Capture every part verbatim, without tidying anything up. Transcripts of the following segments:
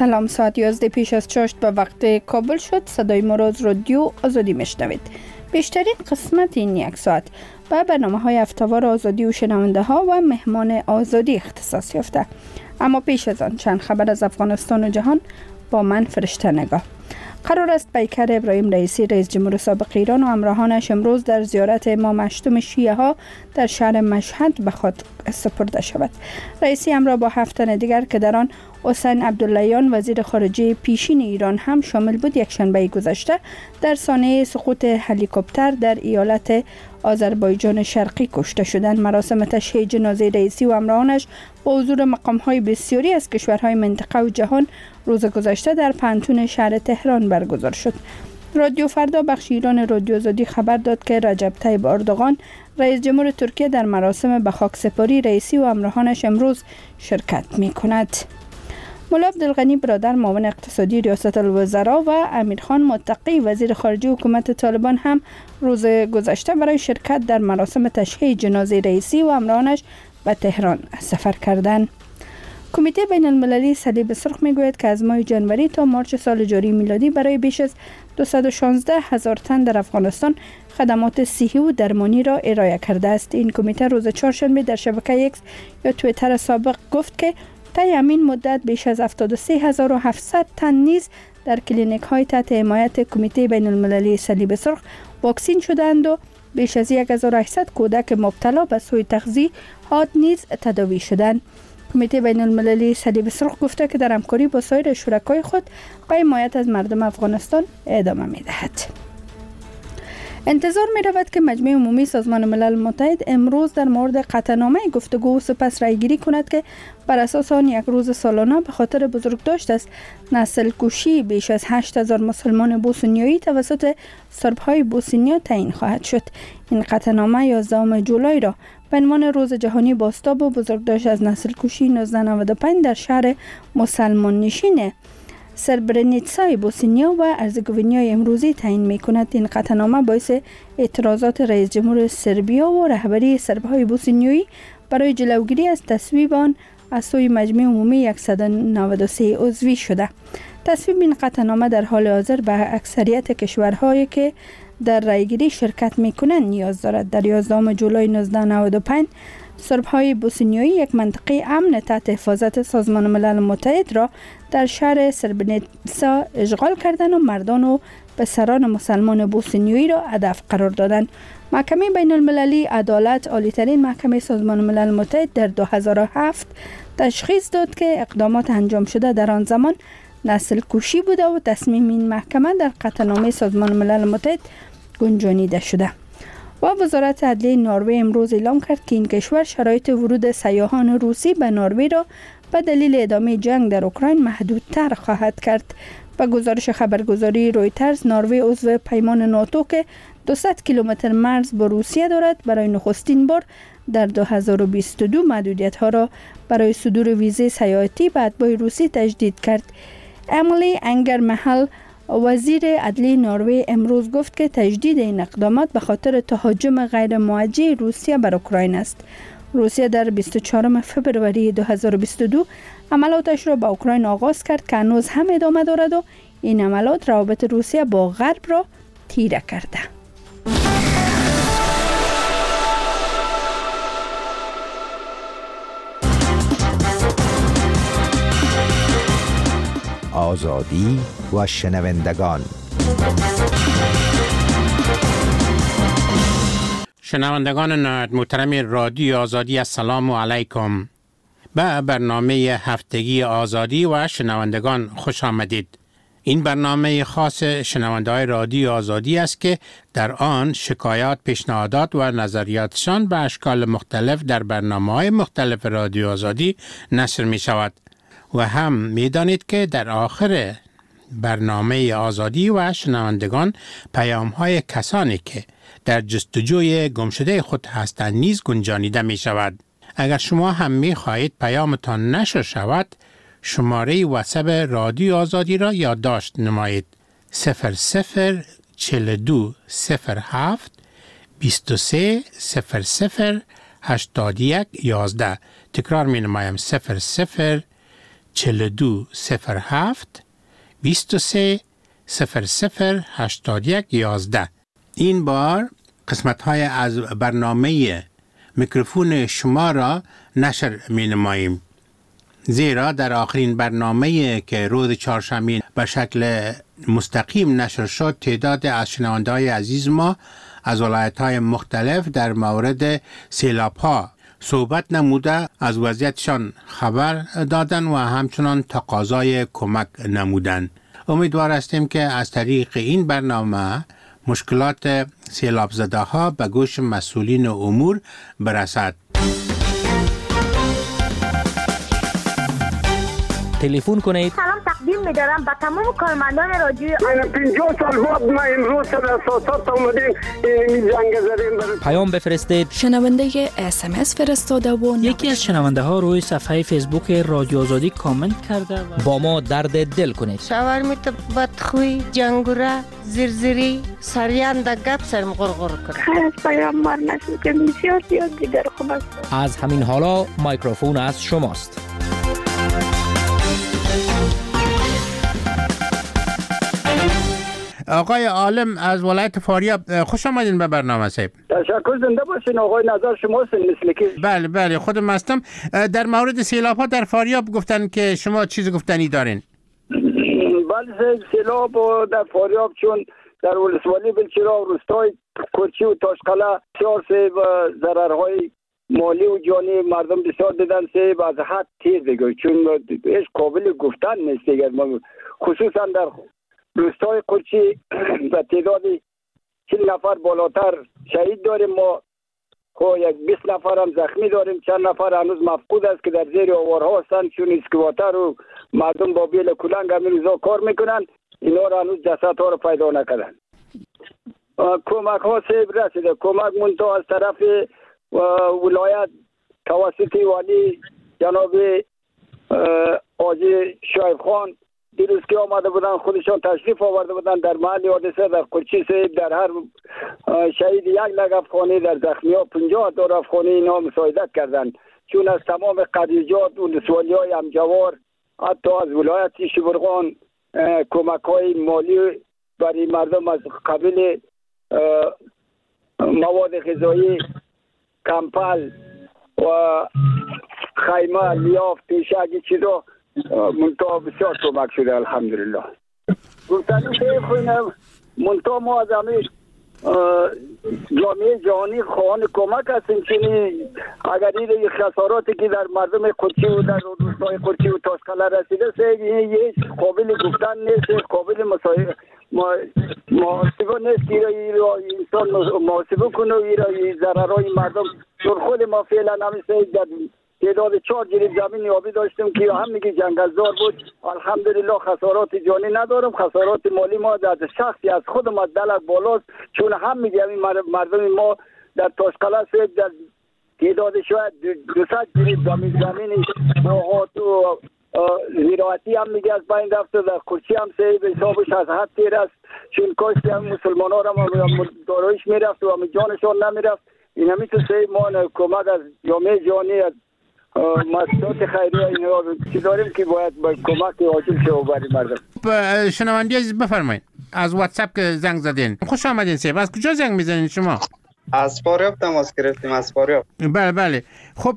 سلام، ساعت یازده پیش از چاشت به وقت کابل شد. صدای ما را از رادیو آزادی میشنوید. بیشترین قسمت این یک ساعت به برنامه های هفته‌وار آزادی و شنونده ها و مهمان آزادی اختصاص یافته. اما پیش از آن چند خبر از افغانستان و جهان با من فرشته نگاه. قرار است پیکر ابراهیم رئیسی رئیس جمهور سابق ایران و همراهانش امروز در زیارت امام هشتم شیعه ها در شهر مشهد به خود سپرده شود. رئیسی همراه با هفت تن دیگر که در آن حسین عبداللهیان وزیر خارجه پیشین ایران هم شامل بود، یک شنبه گذشته در سانحه سقوط هلیکوپتر در ایالت آذربایجان شرقی کشته شدند. مراسم تشییع جنازه رئیسی و همراهانش با حضور مقام‌های بسیاری از کشورهای منطقه و جهان روز گذشته در پانتون شهر تهران برگزار شد. رادیو فردا بخش ایران رادیو آزادی خبر داد که رجب طیب اردوغان رئیس جمهور ترکیه در مراسم به خاکسپاری رئیسی و همراهانش امروز شرکت می‌کند. مولا عبدالغنی برادر معاون اقتصادی ریاست الوزراء و امیرخان متقی وزیر خارجه حکومت طالبان هم روز گذشته برای شرکت در مراسم تشییع جنازه رئیسی و همراهانش به تهران سفر کردند. کمیته بین المللی صلیب سرخ میگوید که از ماه جنوری تا مارچ سال جاری میلادی برای بیش از دویست و شانزده هزار تن در افغانستان خدمات صحی و درمانی را ارائه کرده است. این کمیته روز چهارشنبه در شبکه ایکس یا توییتر سابق گفت که طی همین مدت بیش از هفتاد و سه هزار و هفتصد تن نیز در کلینیک های تحت حمایت کمیته بین المللی صلیب سرخ واکسین شدند و بیش از هزار و هشتصد کودک مبتلا به سوء تغذیه حاد نیز تداوی شدند. کمیته بین المللی صلیب سرخ گفته که در همکاری با سایر شرکای خود به حمایت از مردم افغانستان ادامه می‌دهد. انتظار می رود که مجمع عمومی سازمان ملل متحد امروز در مورد قطعنامه گفتگو و سپس رایگیری کند که بر اساس آن یک روز سالانه به خاطر بزرگداشت است نسل کشی بیش از هشت هزار مسلمان بوسنیایی توسط سربهای بوسنیا تعیین خواهد شد. این قطعنامه یازدهم جولای را به عنوان روز جهانی بازتاب و بزرگداشت از نسل کشی نوزده نود و پنج در شهر مسلمان نشین سربرنیتسای بوسنیا و ارزگوینیای امروزی تعیین می کند. این قطعنامه باعث اعتراضات رئیس جمهور سربیا و رهبری سربهای بوسنیایی برای جلوگیری از تصویب آن از سوی مجمع عمومی صد و نود و سه عضوی شده. تصویب این قطعنامه در حال حاضر به اکثریت کشورهایی که در رایگیری شرکت می کنند نیاز دارد. در یازدهم جولای نوزده نود و پنج سربهای بوسنیایی یک منطقه امن تحت حفاظت سازمان ملل متحد را در شهر سربرنیتسا اشغال کردند و مردان و پسران مسلمان بوسنیایی را هدف قرار دادند. محکمه بین المللی عدالت، عالی‌ترین محکمه سازمان ملل متحد، در دو هزار و هفت تشخیص داد که اقدامات انجام شده در آن زمان نسل کشی بوده و تصمیم این محکمه در قطعنامه سازمان ملل متحد گنجانیده شده. و وزارت عدلیه نروژ امروز اعلام کرد که این کشور شرایط ورود سیاحان روسی به نروژ را به دلیل ادامه جنگ در اوکراین محدودتر خواهد کرد. به گزارش خبرگزاری رویترز، نروژ عضو پیمان ناتو که دویست کیلومتر مرز با روسیه دارد برای نخستین بار در دو هزار و بیست و دو محدودیت ها را برای صدور ویزه سیاحتی به اتباع روسی تجدید کرد. امیلی انگر محل وزیر عدلیه نروژ امروز گفت که تجدید این اقدامات به خاطر تهاجم غیر موجه روسیه بر اوکراین است. روسیه در بیست و چهارم فوریه دو هزار و بیست و دو عملاتش را به اوکراین آغاز کرد که هنوز هم ادامه دارد و این عملات روابط روسیه با غرب را تیره کرده. آزادی و شنوندگان. شنوندگان محترم رادیو آزادی، السلام علیکم. به برنامه هفتگی آزادی و شنوندگان خوش آمدید. این برنامه خاص شنونده‌های رادیو آزادی است که در آن شکایات، پیشنهادات و نظریاتشان به اشکال مختلف در برنامه‌های مختلف رادیو آزادی نشر می شود. و هم می دانید که در آخر برنامه آزادی و شنوندگان پیام های کسانی که در جستجوی گمشده خود هستند نیز گنجانیده می شود. اگر شما هم می خواهید پیامتان نشر شود، شماره واتساپ رادیو آزادی را یادداشت نمایید: صفر صفر چهل و دو صفر هفت بیست و سه صفر صفر هشتاد و یک یازده. تکرار می نمایم: صفر صفر چهل و دو صفر هفت بیست و سه صفر صفر هشتاد و یک یازده. این بار قسمت های از برنامه میکروفون شما را نشر می نماییم، زیرا در آخرین برنامه که روز چهارشنبه به شکل مستقیم نشر شد، تعداد از شنونده های عزیز ما از ولایت های مختلف در مورد سیلاب ها صحبت نموده از وضعیتشان خبر دادن و همچنان تقاضای کمک نمودن. امیدوار هستیم که از طریق این برنامه مشکلات سیلاب زده ها به گوش مسئولین امور برسد. تلفن کنید. سلام تقدیم می‌دارم به تمام کارمندان رادیو. من پنجاه سال بعد ما امروز در اساسات اومدیم این جنگ زدیم. پیام بفرستید. شنونده اس ام اس فرستاده و یکی از شنونده ها روی صفحه فیسبوک رادیو آزادی کامنت کرده و با ما درد دل کنید. شاورمیت بدخوی، جنگوره، زرزری، سریان در گپ سرم غرغر کنه. خیلی از پیام بار نشد که بسیار زیاد دیگر خوب است. از همین حالا میکروفون از شماست. آقای عالم از ولایت فاریاب، خوش آمدین به برنامه صاحب. تشکر، زنده باشین آقای. نظر شماست مثل که بله بله خودم هستم. در مورد سیلاب ها در فاریاب گفتن که شما چیز گفتنی دارین؟ بله، سیلاب در فاریاب چون در ولسوالی بلچراغ روستای کرچی و تاشقله بسیار سیب ضررهای مالی و جانی مردم بسیار دیدن. سیب از حد تیز دیگه، چون هیچ قابل گفتن نیست دیگه. خصوصا در روستای قرچی به تعداد چهل نفر بالاتر شهید داریم ما، خب یک بیست نفر هم زخمی داریم. چند نفر هنوز مفقود است که در زیر آوارها هستند، چون اسکواتر و مردم با بیل کلنگ همین روزا کار میکنن. اینا را هنوز جسد ها را پیدا نکردن. کمک ها سیب رسیده، کمک منتها از طرف ولایت توسط والی جناب آجی شایب خان دیروز که آمده بودن، خودشان تشریف آورده بودن در محل حادثه در قرچی سیب. در هر شهید یک لگ افغانی، در زخمی ها پنجاه دار افغانی اینا مساعدت کردن، چون از تمام قریجات و ولسوالی های همجوار حتی از ولایت شبرغان کمک های مالی برای مردم از قبیل مواد غذایی، کمپل و خیمه، لیاف، پیشک چیزا منطقه بسیار کمک شده الحمدلله. گفتنی که خوینم منطقه ما از همه جامعه جهانی خواهان کمک هستیم، چنین اگر این خساراتی که در مردم قرچی و در روستای قرچی و تاشقله رسیده سه هیچ قابل گفتن نیست، قابل محاسبه نیست که انسان محاسبه کنه و ضررهای مردم. چون خود ما فعلا همیشه در تعداد چهار جریب زمین آبی داشتیم که هم میگه جنگلزار بود. الحمدلله خسارات جانی ندارم. خسارات مالی ما در شخصی از خودم از دلک بالاست، چون هم میگه این مردم ما در تاشقله سیب در تعداد شاید دوصد جریب زمین زمین باغات و زراعتی هم میگه از بین رفته. در قرچی هم سیب حسابش از حد تیر است، چون کاشتی هم مسلمان ها را دارایش میرفت و هم جانشان نمیرفت. این همیشه سیب ما کمک از جامعه جهانی از مسئولات خیریه اینها چی داریم که باید با کمک عاجل شو برای مردم. شنونده عزیز بفرمایید، از واتساپ که زنگ زدین. خوش آمدین سیب. از کجا زنگ میزنین شما؟ از فاریاب تماس گرفتیم. از فاریاب. بله بله. خب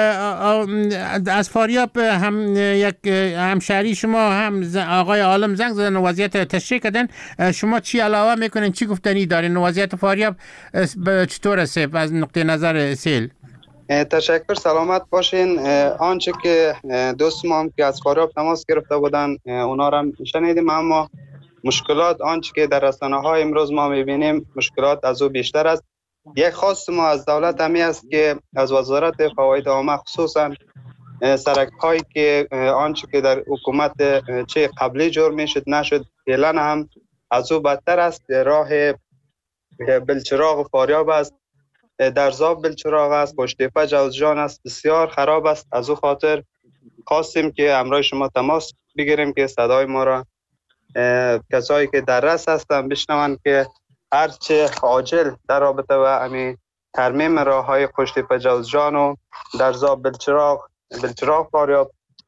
از فاریاب هم یک همشهری شما هم آقای عالم زنگ زدن و وضعیت تشریح کردن. شما چی علاوه میکنین، چی گفتنی دارین؟ وضعیت فاریاب چطور است از نقطه نظر سیل؟ تشکر، سلامت باشین. آنچه که دوست ما هم که از فاریاب تماس گرفته بودن اونا را شنیدیم، اما مشکلات آنچه که در رسانه های امروز ما میبینیم مشکلات از او بیشتر است. یک خواست ما از دولت همی است که از وزارت فواید عامه خصوصا سرک هایی که آنچه که در حکومت چه قبلی جور میشد نشد فعلا هم از او بدتر است. راه بلچراغ فاریاب است، در زاب بلچراغ است، پشتیپه جوزجان است، بسیار خراب است. از او خاطر خواستیم که همراه شما تماس بگیریم که صدای ما را کسایی که در رس هستن بشنوند که هرچه عاجل در رابطه و امی ترمیم راه های پشتیپه جوزجان و در زاب بلچراغ بلچراغ فاریاب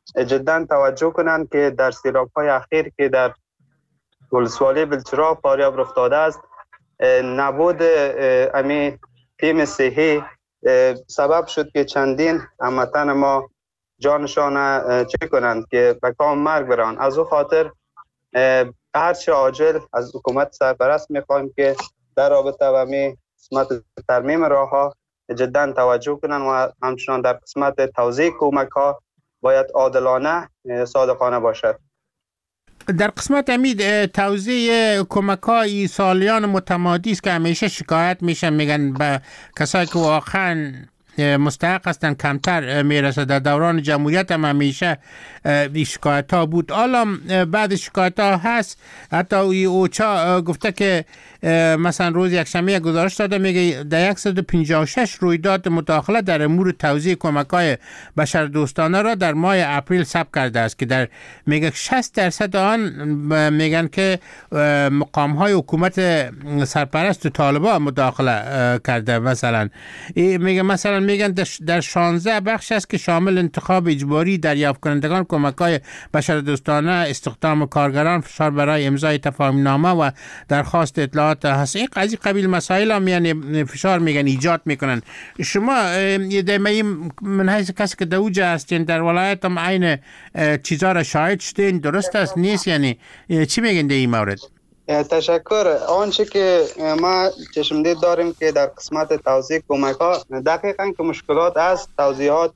جدا توجه کنند که در سیلاب های اخیر که در ولسوالی بلچراغ فاریاب رخ داده است، نبود امی تیم صحی سبب شد که چندین هموطن ما جانشان چه کنند که به کام مرگ بران. از او خاطر هرچه عاجل از حکومت سرپرست میخوایم که در رابطه با می قسمت ترمیم راه ها جدا توجه کنند و همچنان در قسمت توزیع کمک ها باید عادلانه صادقانه باشد. در قسمت امید توزیع کمک های سالیان متمادی است که همیشه شکایت میشن، میگن به کسایی که واقعا مستحق هستن کمتر میرسه. در دوران جمهوریت هم همیشه شکایت ها بود، حالا بعد شکایت ها هست. حتی اوچا گفته که مثلا روز یکشنبه گزارش داده، میگه در صد و پنجاه و شش رویداد مداخله در امور توزیع کمک های بشر دوستانه را در ماه اپریل ثبت کرده است که در میگه شصت درصد آن میگن که مقام های حکومت سرپرست و طالبان مداخله کرده. مثلا میگه مثلا میگن در شانزده بخش است که شامل انتخاب اجباری دریافت کنندگان کمک های بشر دوستانه، استخدام کارگران، فشار برای امضای تفاهم نامه و درخواست اطلاعات هست. این قضیه قبیل مسائل هم یعنی فشار میگن ایجاد میکنن. شما دائما من حیث کسی که دوجه هستین در ولایت هم عین چیزا را شاهد شدین، درست است نیست؟ یعنی چی میگن در این مورد؟ تشکر. آنچه که ما چشمدید داریم که در قسمت توزیع کمک ها دقیقاً که مشکلات است، توزیعات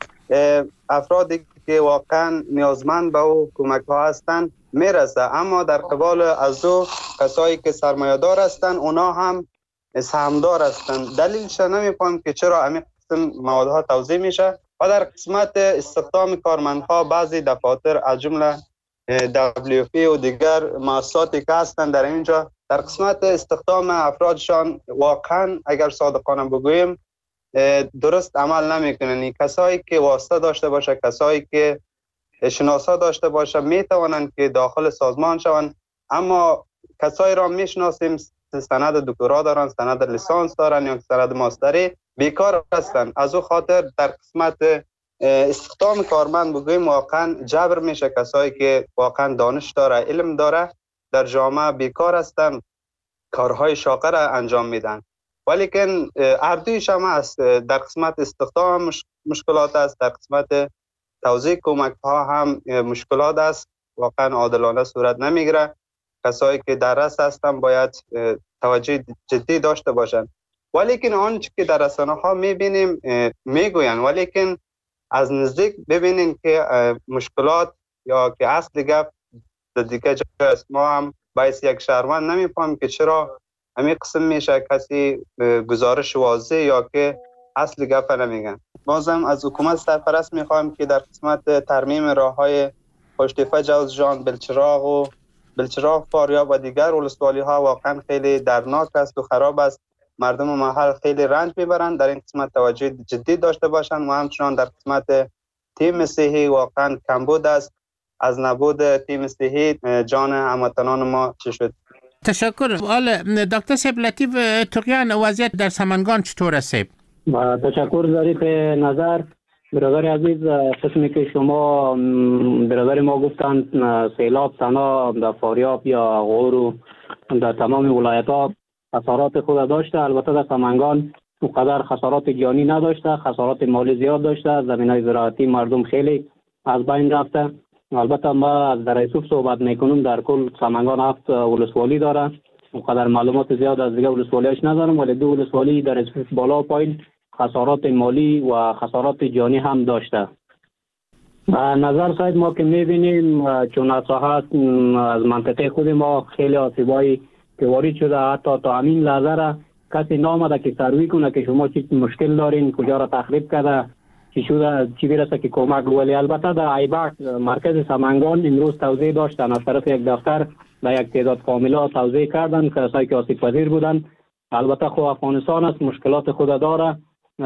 افرادی که واقعا نیازمند به او کمک ها هستند میرسه، اما در قبال از او کسایی که سرمایه‌دار هستند اونا هم سهامدار هستند. دلیلش نمی‌فهمم که چرا همین قسم موادها توزیع میشه. و در قسمت استخدام کارمندها بعضی دفاتر از جمله دبلیو پی و دیگر مؤسساتی که هستند در اینجا در قسمت استخدام افرادشان واقعا اگر صادقانه بگوییم درست عمل نمیکنن. کسایی که واسطه داشته باشه، کسایی که شناسا داشته باشه میتوانند که داخل سازمان شوند، اما کسایی را میشناسیم سند دکترا دارن، سند لیسانس دارن یا سند ماستری، بیکار هستند. از او خاطر در قسمت استخدام کارمند بگوییم واقعا جبر میشه. کسایی که واقعا دانش داره، علم داره در جامعه بیکار هستند، کارهای شاقه را انجام میدن. ولیکن اردویش هم است. در قسمت استخدام مش... مشکلات است، در قسمت توزیع کمک ها هم مشکلات است، واقعا عادلانه صورت نمیگیره. کسایی که در رس هستن باید توجه جدی داشته باشند. ولیکن آنچه که در رسانه ها میبینیم میگوین، ولیکن از نزدیک ببینین که مشکلات یا که اصل گپ در دیگه جای است. ما هم باید یک شهروند نمیفهم که چرا همین قسم میشه کسی گزارش واضح یا که اصل گپ نمیگن. بازم از حکومت سرپرست میخوایم که در قسمت ترمیم راههای پشتیفه جوزجان، بلچراغ و بلچراغ فاریاب و دیگر ولسوالی ها واقعا خیلی درناک است و خراب است. مردم محل خیلی رنج میبرند. در این قسمت توجه جدی داشته باشند و همچنان در قسمت تیم صحی واقعا کمبود است. از نبود تیم صحی جان هموطنان ما چه شد. تشکر. حالا دکتر صاحب لطیف تقیان، وضعیت در سمنگان چطور است؟ با تشکر ظریف نظر. برادر عزیز، قسمی که شما برادر ما گفتند سیلاب تنها در فاریاب یا غور و در تمام ولایت ها خسارات خود داشته، البته در سمنگان اونقدر خسارات جانی نداشته، خسارات مالی زیاد داشته. زمینای زراعتی مردم خیلی از بین رفته. البته ما از در یوسف صحبت میکنم، در کل سمنگان هفت ولسوالی داره، اونقدر معلومات زیاد از دیگه ولسوالیش ندارم، ولی دو ولسوالی در یوسف بالا و پایین خسارات مالی و خسارات جانی هم داشته. نظر صاحب ما که میبینیم چون از از منطقه خود ما خیلی آسیبایی که وارد شده، حتی تا همین لحظه را کسی نامده که سروی کنه که شما چی مشکل دارین، کجا را تخریب کرده، چی شده، چی برسه که کمک. ولی البته در ایبک مرکز سمنگان امروز توزیع داشتن، از طرف یک دفتر در یک تعداد فامیلا توزیع کردن کسایی که آسیب پذیر بودن. البته خو افغانستان است، مشکلات خود داره،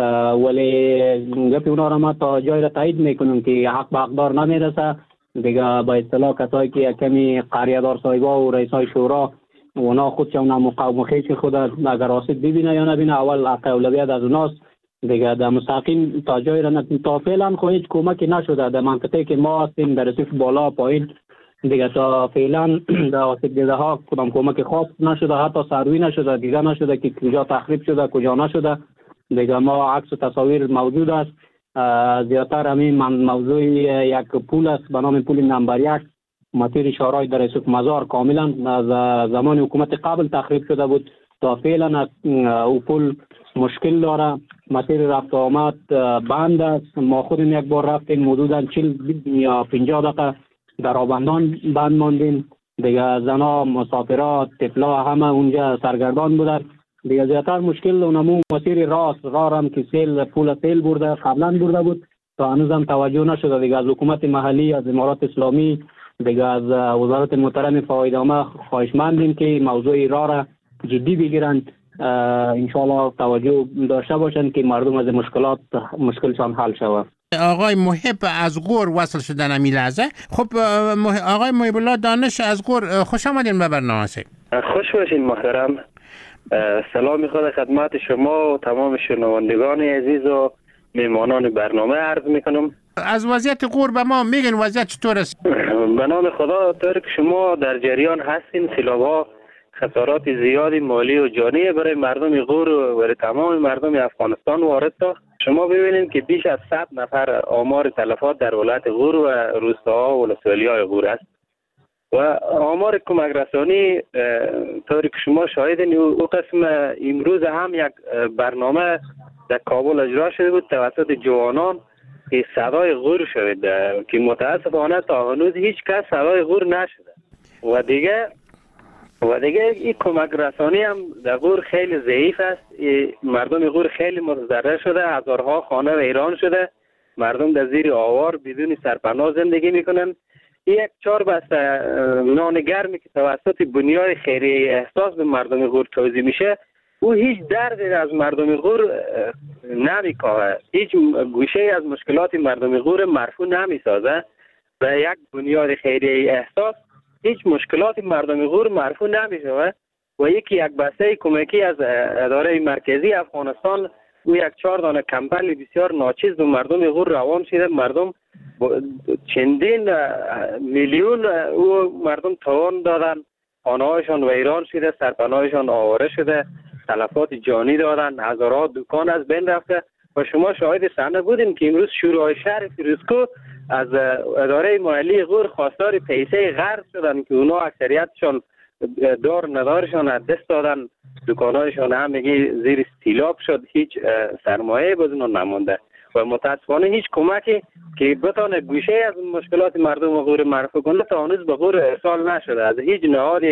ولی گپی اونا را ما تا جای را تایید میکنیم که حق به حقدار نمیرسه دیگه. با اصطلاح کسایی که کمی قریه دار صاحبا و رئیسای شورا اونا خودشون مقاوم خیش خود اگر آسیب ببینه یا نبینه، اول حق اولویت از اوناست دیگه در مستقیم تا جای را تا فعلا خو هیچ کمکی نشده در منطقه که ما هستیم در رسیف بالا پایین. دیگه تا فعلا در آسیب دیده ها کدام کمک خاص نشده، حتی سروی نشده، دیگه نشده که کجا تخریب شده کجا نشده. دیگه ما عکس و تصاویر موجود است. زیادتر همین موضوع یک پول است به نام پول نمبر یک مسیر شارای در رسوک مزار کاملا از زمان حکومت قبل تخریب شده بود. تا فعلا او پول مشکل داره، مسیر رفت آمد بند است. ما خودم یک بار رفتیم حدودا چهل یا پنجاه دقیقه در آبندان بند ماندیم. دیگه زنا، مسافرات، طفلا همه اونجا سرگردان بودن. دیگه زیادتر مشکل اونمو مسیر راست راه هم که سیل پول سیل برده قبلا برده بود تا هنوز هم توجه نشده. دیگه از حکومت محلی، از امارات اسلامی، دیگه از وزارت محترم فایده‌نامه خواهشمندیم که موضوع راه را جدی بگیرند، انشاءالله توجه داشته باشند که مردم از مشکلات مشکلشان حل شود. آقای محب از غور وصل شدن امی لحظه. خب آقای محب الله دانش از غور، خوش آمدین به برنامه. خوش باشین محترم. سلامی خود خدمت شما و تمام شنوندگان عزیز و میمانان برنامه عرض میکنم. از وضعیت غور به ما میگن وضعیت چطور است؟ به نام خدا طور که شما در جریان هستین، سیلاب‌ها خسارات زیادی مالی و جانی برای مردم غور و برای تمام مردم افغانستان وارد شد. شما ببینید که بیش از صد نفر آمار تلفات در ولایت غور و روستاها و ولسوالی‌های غور است و آمار کمک رسانی طوری که شما شاهدین. او قسم امروز هم یک برنامه در کابل اجرا شده بود توسط جوانان که صدای غور شد که متاسفانه تا هنوز هیچ کس صدای غور نشده و دیگه و دیگه این کمک رسانی هم در غور خیلی ضعیف است. مردم غور خیلی متضرر شده، هزارها خانه ویران شده، مردم در زیر آوار بدون سرپناه زندگی میکنن. یک چهار بسته نان گرمی که توسط بنیاد خیریه احساس به مردم غور توزیع میشه، او هیچ دردی از مردم غور نمیکاهه، هیچ گوشه از مشکلات مردم غور مرفوع نمیسازه. و یک بنیاد خیریه احساس هیچ مشکلات مردم غور مرفوع نمیشه و یکی یک بسته کمکی از اداره مرکزی افغانستان او یک چهار دانه کمپل بسیار ناچیز به مردم غور روان شده. مردم چندین میلیون او مردم توان دادن، خانه‌هایشان ویران شده، سرپناهشان آواره شده، تلفات جانی دادن، هزارها دکان از بین رفته و شما شاهد صحنه بودین که امروز شورای شهر فیروزکوه از اداره محلی غور خواستار پیسه قرض شدن که اونا اکثریتشان دار ندارشان از دست دادن، دکانهایشان همگی زیر استیلاب شد، هیچ سرمایه بدون نمونده و متاسفانه هیچ کمکی که بتونه گوشه از مشکلات مردم غور مرفوع کنه تا هنوز به غور ارسال نشده از هیچ نهاد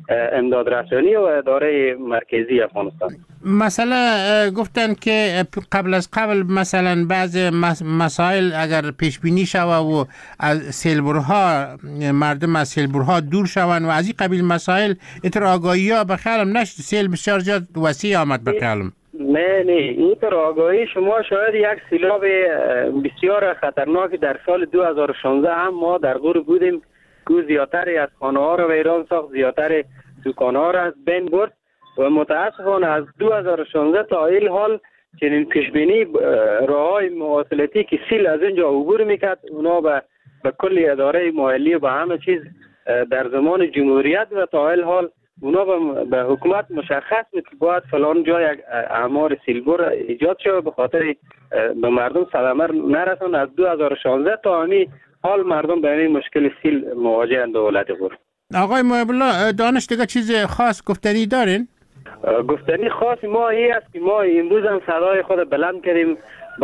امداد رسانی و اداره مرکزی افغانستان. مثلا گفتن که قبل از قبل مثلا بعض مسائل اگر پیش بینی شوه و از سیلبرها مردم از سیلبرها دور شوند و از این قبیل مسائل اتر آگاهی ها به خیالم نشد، سیل بسیار زیاد وسیع آمد به خیالم. نه نه این طور آگاهی شما شاید یک سیلاب بسیار خطرناک در سال دو هزار و شانزده هم ما در غور بودیم که زیادتری از خانه ها رو ویران ساخت، زیادتری دکان ها رو از بین برد و متاسفانه از دو هزار و شانزده تا این حال چنین پیشبینی راههای مواصلاتی که سیل از اینجا عبور میکرد اونا به به کل اداره محلی و به همه چیز در زمان جمهوریت و تا این حال اونا به حکومت مشخص بود که باید فلان جای اعمار سیلبر ایجاد شد به خاطر به مردم صدمه نرسون. از دو هزار و شانزده تا همین حال مردم به این مشکل سیل مواجه اند دولت غور. آقای محب الله دانش دیگه چیز خاص گفتنی دارین؟ گفتنی خاص ما این است که ما امروز هم صدای خود بلند کردیم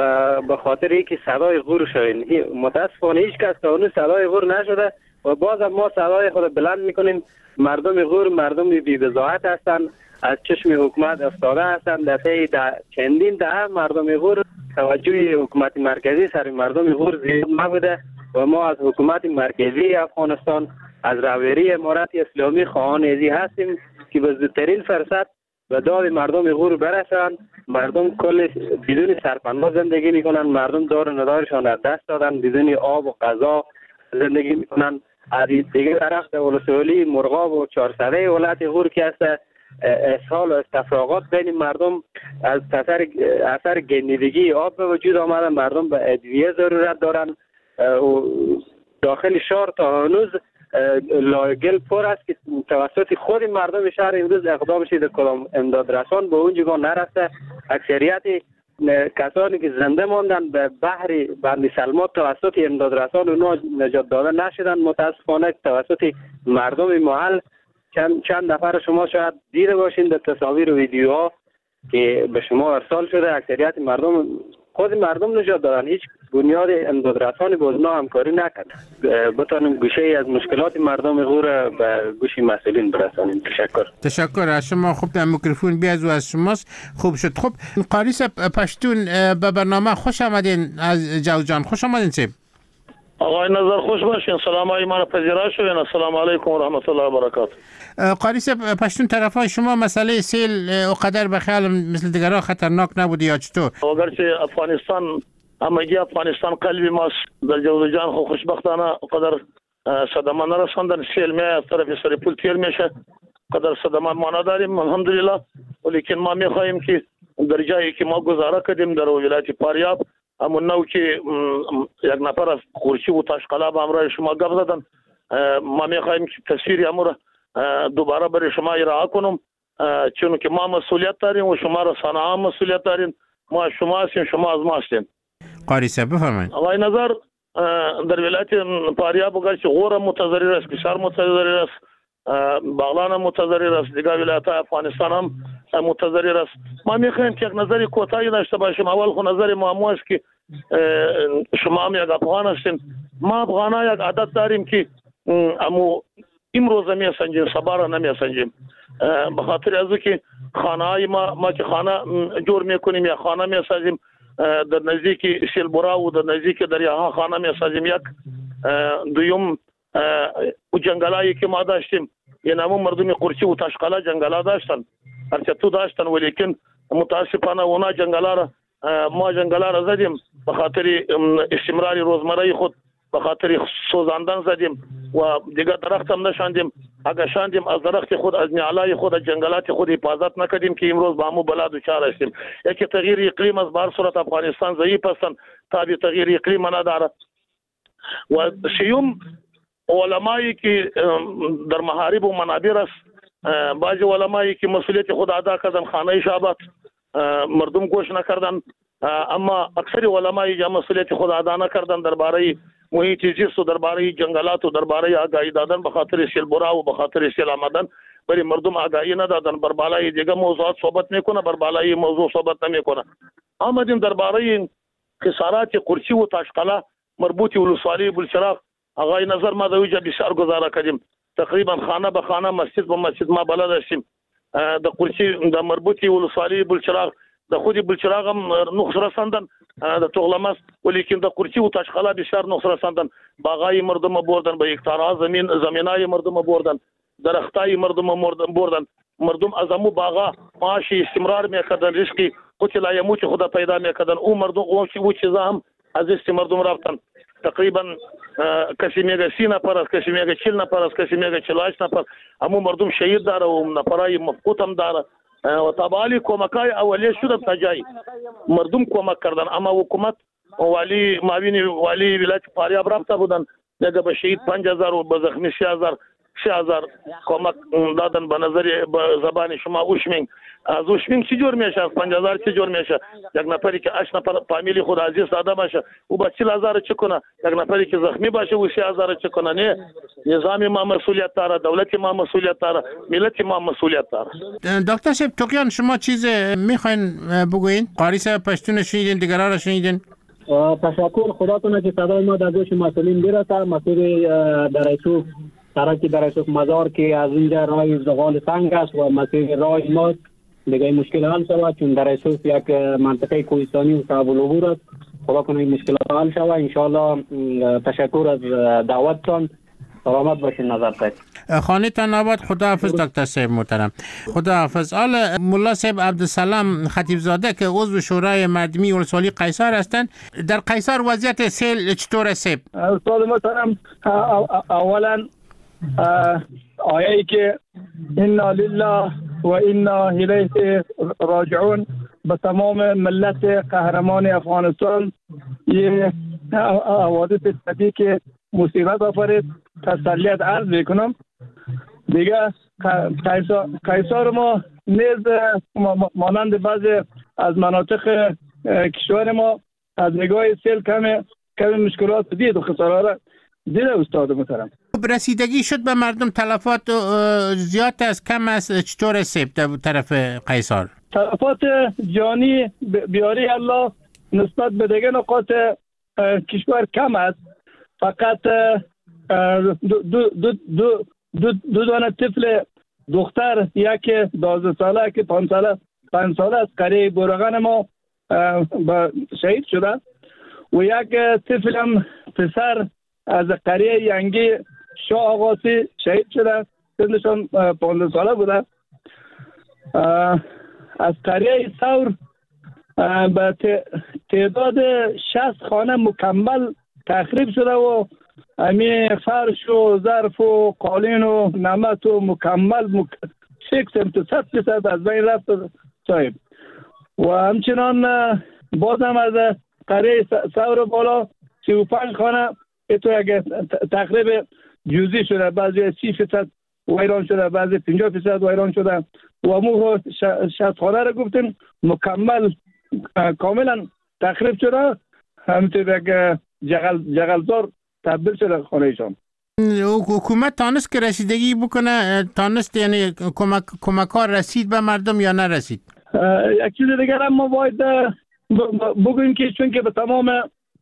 به خاطر اینکه صدای غور شوین. متاسفانه هیچ کس تا اون صدای غور نشده و باز هم ما صدای خود بلند میکنیم. مردم غور مردم بی بضاعت هستند، از چشم حکومت افتاده هستند. دفعه ده چندین دهه مردم غور توجه حکومت مرکزی سر مردم غور زیاد نبوده و ما از حکومت مرکزی افغانستان از رهبری امارت اسلامی خواهان ازی هستیم که به زودترین فرصت به داد مردم غور برسند. مردم کل بدون سرپناه زندگی میکنن، مردم دار و ندارشان از دست دادن، بدون آب و غذا زندگی میکنن. از دیگه طرف در ولسوالی مرغاب و چهارسده ولایت غور که هست اسهال و استفراغات بین مردم از اثر اثر گندیدگی آب به وجود آمده. مردم به ادویه ضرورت دارن و داخل شهر تا هنوز لاگل پر است که توسط خود مردم شهر امروز اقدام شده کدام امداد رسان به اونجا نرسته. اکثریت کسانی که زنده ماندن به بحر بند سلما توسط امداد رسان اونا نجات داده نشدن. متاسفانه توسط مردم محل چند چند نفر شما شاید دیده باشین در تصاویر و ویدیوها که به شما ارسال شده. اکثریت مردم خود مردم نجات دادن، هیچ بنیاد امداد رسانی با اونا همکاری نکرد. بتانیم گوشه ای از مشکلات مردم غور به گوش مسئولین برسانیم. تشکر. تشکر از شما. خوب در میکروفون بیاز و از شماست. خوب شد. خب قاریس پشتون به برنامه خوش آمدین. از جوزجان خوش آمدین. سیب آقای نظر خوش باشین. سلام های من پذیرا شوین. السلام علیکم و رحمت الله و برکاته. قاریس پشتون طرفای شما مسئله سیل اقدر به خیال مثل دیگرها خطرناک نبوده یا چطور؟ اگرچه افغانستان همگی افغانستان قلبی ماست، در جوزجان خو خوشبختانه قدر صدمه نرساندن. سیل می از طرف سریپول تیر میشه، قدر صدمه ما نداریم الحمدلله. ولیکن ما میخواهیم که در جایی که ما گزاره کردیم در ولایت فاریاب همون نوع که یک نفر از خورشی و تاشقلاب همراه شما گپ زدن، ما میخواهیم که تصویر امور دوباره برای شما ارائه کنم، چون که ما مسئولیت داریم و شما رسانه ها مسئولیت داریم. ما شما هستیم، شما از ما هستیم. قاری صاحب بفرمایید. آقای نظر در ولایت فاریاب اگرچه غور متضرر است، کشار متضرر است، بغلان متضرر است، دیگر ولایت افغانستان هم متضرر است. ما میخوایم که یک نظری کوتاهی داشته باشیم. اول خو نظر ما است که شما هم یک افغان هستین. ما افغان ها یک عادت داریم که امو امروز میسنجیم، صبح را نمیسنجیم. به خاطر از که خانه های ما ما که خانه جور میکنیم یا خانه میسازیم در نزدیک سیلبورا و در نزدیک دریاها خانه میسازیم. یک دویم و جنگلایی که ما داشتیم، یعنی همون مردم قرچی و تاشقلا جنگلا داشتن، هرچه تو داشتن، ولیکن متاسفانه اونا جنگلا را ما جنگلا را زدیم به خاطر استمرار روزمره خود، به خاطر سوزاندن زدیم و دیگه درخت هم نشاندیم. اگه شاندیم از درخت خود، از نیالای خود، از جنگلات خود حفاظت نکردیم که امروز با همو بلا دچار هستیم. یکی تغییر اقلیم از بر صورت افغانستان ضعیف هستند، تابع تغییر اقلیم نداره. و سیوم علمایی که در محارب و منابر است، بعضی علمایی که مسئولیت خود ادا کردن خانه شعبت مردم گوش نکردن، اما اکثر علمایی که مسئولیت خود ادا نکردن درباره محیط زیست و درباره جنگلات و درباره آگاهی دادن به خاطر سیل برا و به خاطر سیل آمدن، ولی مردم آگاهی ندادن. بر بالای دیگه موضوعات صحبت میکنه، بر بالای موضوع صحبت نمیکنه. آمدیم درباره خسارات قرچی و تاشقلا مربوط ولسوالی بلچراغ. آقای نظر ما دویجا بسیار گزاره کردیم، تقریبا خانه به خانه، مسجد به مسجد ما بلد هستیم. د قرچی د مربوطی ولسوالی بلچراغ د خودی بلچراغ هم نقص رساندن، د توغلمس، ولیکن د قرچی و تاشقلا بسیار نقص رساندن. باغای مردم بردن، به هکتارها زمین زمینای مردم بردن، درختای مردم بردن. مردم از امو باغا معاشی استمرار میکردن، رزقی قوت لا یموت خدا پیدا میکردن. او مردم او چیزا هم از است مردم رفتن. تقریبا کسی میگه سی نفر است، کسی میگه چهل نفر است، کسی میگه چهل و هشت نفر. همو مردم شهید داره و نفرای مفقود هم داره. و طبعالی کمکای اولیه شده تا جای مردم کمک کردن، اما حکومت والی معاون والی ولایت فاریاب رفته بودن، دیگه به شهید پنج هزار و به زخمی سه هزار سه هزار کمک دادن. به نظر به زبان شما اوشمینگ از اوشمینگ چی جور میشه؟ از پنج هزار چی جور میشه؟ یک نفری که هشت نفر فامیلی خود عزیز داده باشه او با چهل هزار چه کنه؟ یک نفری که زخمی باشه او سه هزار چه کنه؟ نه، نظام ما مسئولیت داره، دولت ما مسئولیت داره، ملت ما مسئولیت داره. دکتر صاحب توقیان شما چیز میخواین بگوین؟ قاری صاحب پشتون شنیدین، دیگرها را شنیدین؟ تشکر. خدا کنه که صدای ما در گوش مسئولین برسه. مسئول در ایسوف سرک در ایسوف مزار که از اینجا راه زغال سنگ است و مسئول راه ما دیگه مشکل حل شود، چون در ایسوف یک منطقه کوهستانی و صعب العبور است. خدا کنه این مشکلات حل شود ان شاء الله. تشکر از دعوتتان. سلامت باشین نظر صاحب. خانه تان آباد. خداحافظ دکتر صاحب محترم. خداحافظ. آل ملا صاحب عبدالسلام خطیب زاده که عضو شورای مردمی ولسوالی قیصر هستند، در قیصر وضعیت سیل چطور است؟ استاد محترم، اولا آیه‌ای که انا لله و انا الیه راجعون به تمام ملت قهرمان افغانستان یه حوادث طبیعی که مصیبت آفرید تسلیت عرض میکنم. دیگه قیصار ما نیز مانند بعضی از مناطق کشور ما از نگاه سیل کم کم مشکلات دید و خسارات را دیده استاد محترم. رسیدگی شد به مردم، تلفات زیاد است کم است، چطور سیب طرف قیصار؟ تلفات جانی بیاری الله نسبت به دیگه نقاط کشور کم است، فقط دو دو دو دو دو, دو دانه طفل دختر، یک دوازده ساله که پنج ساله پنج ساله از قریه بورغان ما شهید شده و یک طفل هم پسر از قریه ینگی شاه آقاسی شهید شده، سنشان پانزده ساله بوده. از قریه ثور به تعداد شصت خانه مکمل تخریب شده و امی فرش و ظرف و قالین و نمت و مکمل مک... فکس امتصد فیصد از بین رفت صاحب. و همچنان باز هم از قریه ثور بالا سی و پنج خانه اتو اگه تقریب جزئی شده، بعضی سی فیصد ویران شده، بعضی پنجاه فیصد ویران شده و امو شصت خانه رو گفتیم مکمل کاملا تخریب شده، همینطور یک جغل جغلزار تبدیل شده خانهشان. حکومت تانست که رسیدگی بکنه؟ تانست یعنی کمک کمک‌ها رسید به مردم یا نرسید؟ یک چیز دیگر هم ما باید بگوییم که چون که به تمام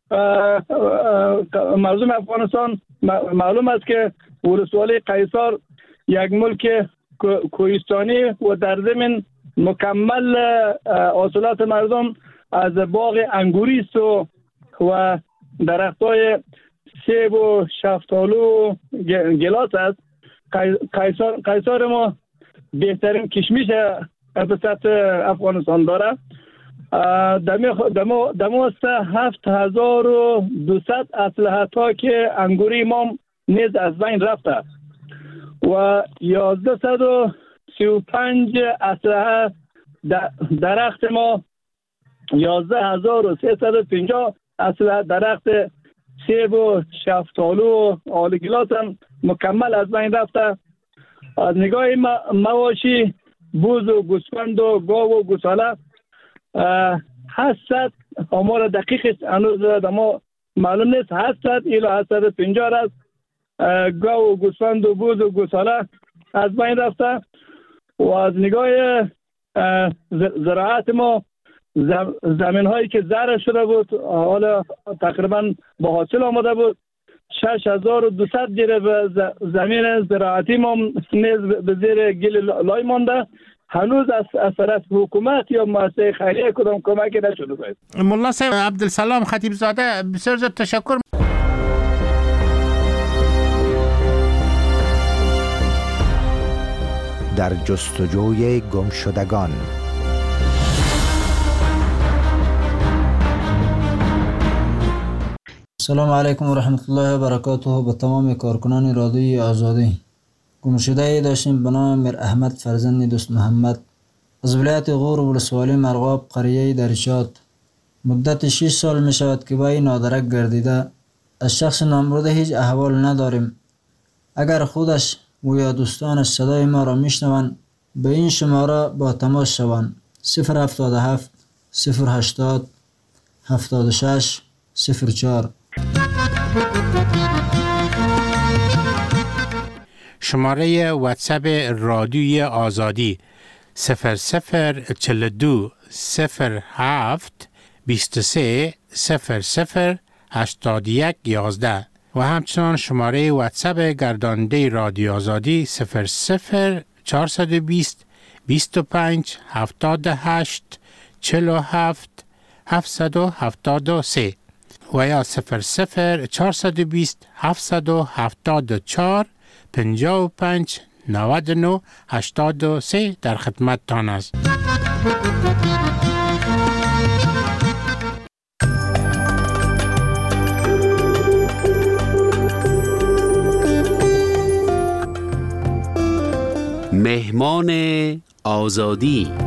مردم افغانستان معلوم است که ولسوالی قیصار یک ملک کوهستانی و در ضمن مکمل حاصلات مردم از باغ انگوری است و و درختای سیب و شفتالو و گلاس است. قیصار قیصار ما بهترین کشمش به سطح افغانستان داره. دمو دمو دمو است هفت هزار و دویست اسلحه ها که انگوری ما نیز از بین رفته و یازده صد و سی و پنج اسلحه درخت ما یازده هزار و سیصد و پنجاه اسلحه درخت سیب و شفتالو و آلگلات هم مکمل از بین رفته. از نگاه مواشی بوز و گوسفند و گاو و گوساله هشتصد آمار دقیق هنوز ما معلوم نیست، هشتصد الی هشتصد و پنجاه است گاو و گوسفند و بوز و گوساله از بین رفته. و از نگاه زراعت ما زمین هایی که زرع شده بود حالا تقریبا با حاصل آمده بود، شش هزار و دویست جریب زمین زراعتی ما نیز به زیر گل لای مانده. هنوز از از طرف حکومت یا مؤسسه خیریه کدام کمکی نشده بود. ملا صاحب عبدالسلام خطیب زاده، بسیار زیاد تشکر. در جستجوی گمشدگان. سلام علیکم و رحمت الله و برکاته به تمام کارکنان رادیوی آزادی. گمشده داشتیم به نام میر احمد فرزند دوست محمد از ولایت غور ولسوالی مرغاب قریه دریچات. مدت شش سال می شود که با این نادرک گردیده. از شخص نامبرده هیچ احوال نداریم. اگر خودش و یا دوستانش صدای ما را می شنوند به این شماره با تماس شوند: صفر هفتاد و هفت صفر هشتاد هفتاد و شش صفر چهار. شماره واتساپ رادیوی آزادی صفر صفر چهل و دو صفر هفت بیست و سه صفر صفر هشتاد و یک یازده و همچنان شماره واتساپ گرداننده رادیو آزادی صفر صفر چهارصد و بیست بیست و پنج هفتاد و هشت چهل و هفت هفتصد و هفتاد و سه و یا صفر صفر چهارصد و بیست هفتصد و هفتاد و چهار پنجاه و پنج نود و نه هشتاد و سه در خدمت تان است. فرمان آزادی.